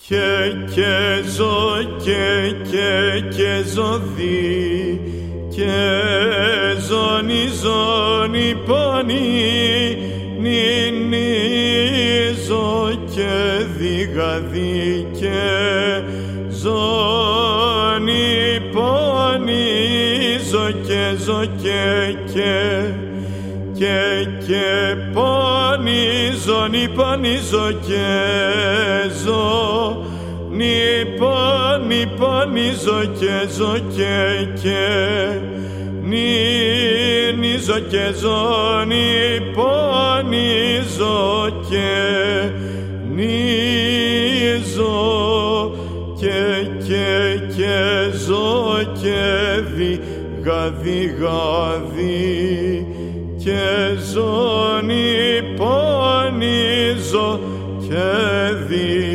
και ζω και ζωδί και ζώνη πονή νυνίζω και διγαδί και ζώνη πονίζω και ζω και πονίζω και ζω πονίζω και ζω και νυνίζω και ζώνη πονίζω και νίζω και ζω και διγαδί και ζώνη πονίζω και